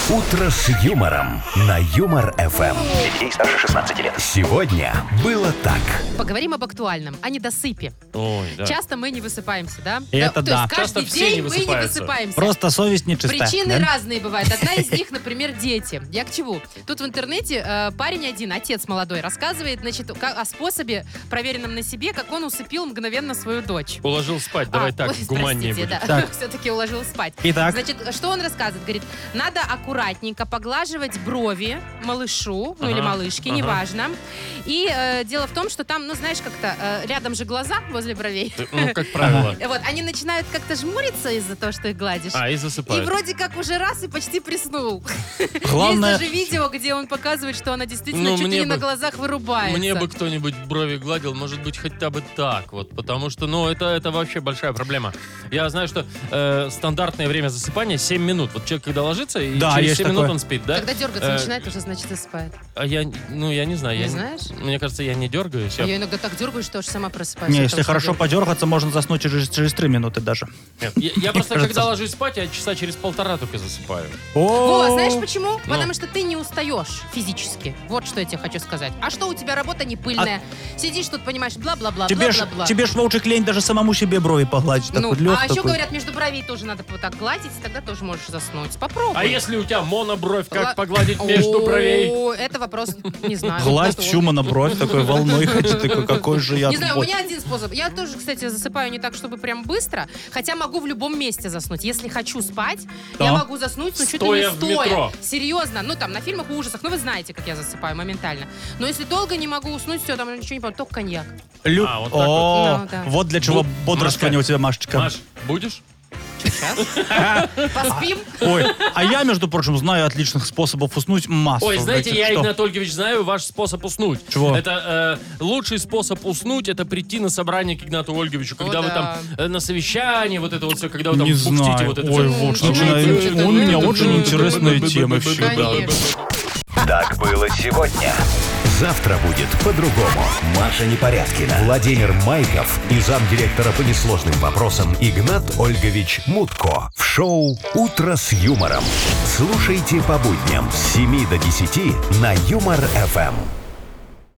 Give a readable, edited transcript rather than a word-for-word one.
«Утро с юмором» на Юмор-ФМ. Для детей старше 16 лет. Сегодня было так. Поговорим об актуальном, о недосыпе. Ой, да. Часто мы не высыпаемся, да? Это То да. есть каждый Часто все день не мы не высыпаются. высыпаемся. Просто совесть нечиста. Причины да? разные бывают. Одна из них, например, дети. Я к чему? Тут в интернете парень один, отец молодой, рассказывает, значит, о способе, проверенном на себе, как он усыпил мгновенно свою дочь. Уложил спать, давай так, ой, гуманнее простите, будет. да. Так. Все-таки уложил спать. Итак. Значит, что он рассказывает? Говорит, надо аккуратненько поглаживать брови малышу, ну или малышке, неважно. И дело в том, что там, ну знаешь, как-то рядом же глаза возле бровей. Ну, как правило. Вот, они начинают как-то жмуриться из-за того, что их гладишь. И И засыпают. вроде как уже раз и почти приснул. Главное- Есть даже видео, где он показывает, что она действительно Ну, чуть ли мне не на бы- глазах вырубается. Мне бы кто-нибудь брови гладил, может быть, хотя бы так вот, потому что, ну, это вообще большая проблема. Я знаю, что стандартное время засыпания 7 минут. Вот человек, когда ложится, и Да, через есть 7 минут такое. он спит, да? Когда дергаться начинает, уже, значит, засыпает. А я не знаю. Не знаешь? Мне кажется, я не дергаюсь. А я иногда так дергаю, что аж сама просыпаюсь. Не, от если того, что хорошо дергаю. подергаться, можно заснуть через 3 минуты даже. Нет, я просто, кажется. когда ложусь спать, я часа через 1,5 только засыпаю. Вова, знаешь почему? Ну. Потому что ты не устаешь физически. Вот что я тебе хочу сказать. А что у тебя работа не пыльная? Сидишь тут, понимаешь, бла-бла-бла, Тебе ж, бла-бла-бла. тебе ж, Вовчик, лень даже самому себе брови погладить. Так Ну, вот, лёг а еще такой. говорят, между бровей тоже надо вот так гладить, и тогда тоже можешь заснуть. Попробуй. А если у тебя монобровь, как Ла- погладить между бровей? О, это вопрос, не знаю. Гладь готов. чума на бровь, такой волной ходить, такой, какой же я... Не знаю, у вот. меня один способ. Я тоже, кстати, засыпаю не так, чтобы прям быстро, хотя могу в любом месте заснуть. Если хочу спать, я Да. могу заснуть, но чуть ли Стоя не в стоя. метро. Серьезно. Ну, там, на фильмах ужасах, ну, вы знаете, как я засыпаю моментально. Но если долго не могу уснуть, все, там ничего не помню, только коньяк. А, вот так вот. О, Ну, да. вот для чего Ну, бодрствование у Машка. тебя, Машечка. Маш, будешь? Поспим? Ой, а я, между прочим, знаю отличных способов уснуть массу. Ой, знаете, я, Что? Игнат Ольгович, знаю ваш способ уснуть. Чего? Это лучший способ уснуть, это прийти на собрание к Игнату Ольговичу, когда вы да. там на совещании, вот это вот все, когда вы там Не бухтите знаю. вот это Ой, всё. Вовч, Начинайте начинай. что-то, У меня да. очень интересная тема. Конечно. Так было сегодня. Завтра будет по-другому. Маша Непорядкина, Владимир Майков и замдиректора по несложным вопросам Игнат Ольгович Мутко. В шоу «Утро с юмором». Слушайте по будням с 7 до 10 на Юмор-ФМ.